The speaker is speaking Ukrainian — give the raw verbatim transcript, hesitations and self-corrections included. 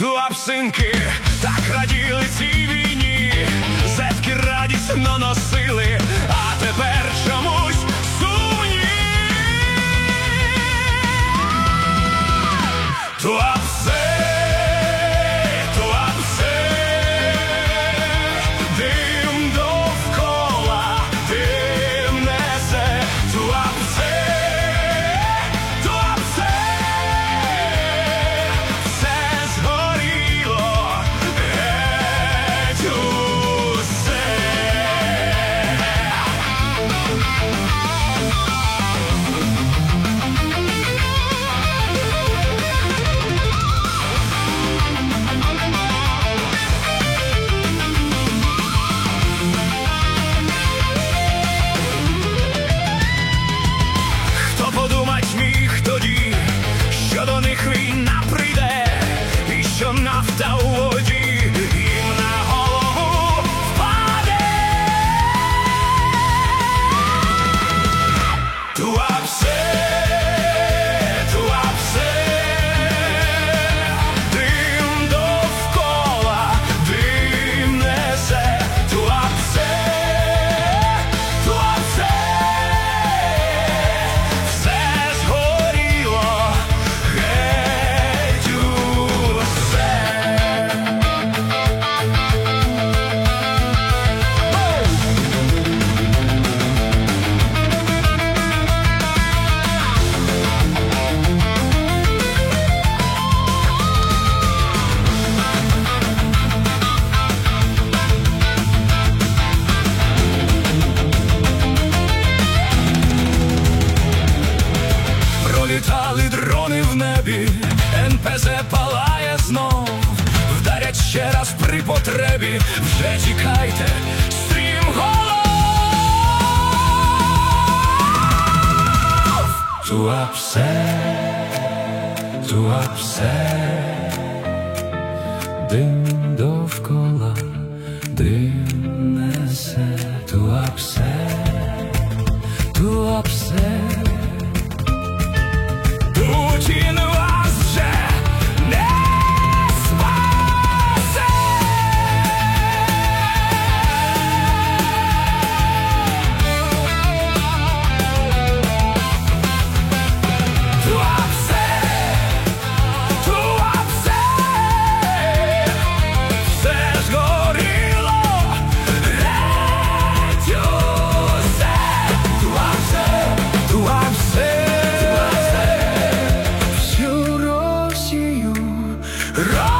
Туапсинки так раділи цій війні, зетки радісно носили, а тепер чомусь сумні. Туапсе, Туапсе, дим довкола, дим несе. Туапсе, Туапсе, все згоріло, геть усе. Хто подумать міг тоді, що до них війна прийде, і що нафта у воді їм на голову впаде. Туапсе, Туапсе, дим довкола, дим несе. Туапсе, Туапсе, все згоріло, геть усе. Пролітали дрони в небі, ен пе зет палає знов, вдарять ще раз при потребі, вже тікайте, стрімголов! Туапсе, Туапсе, дим довкола, дим несе. Туапсе, Туапсе, Путін вас вже не спасе. Туапсе, Туапсе, все згоріло, геть усе. Туапсе, Туапсе, всю Росію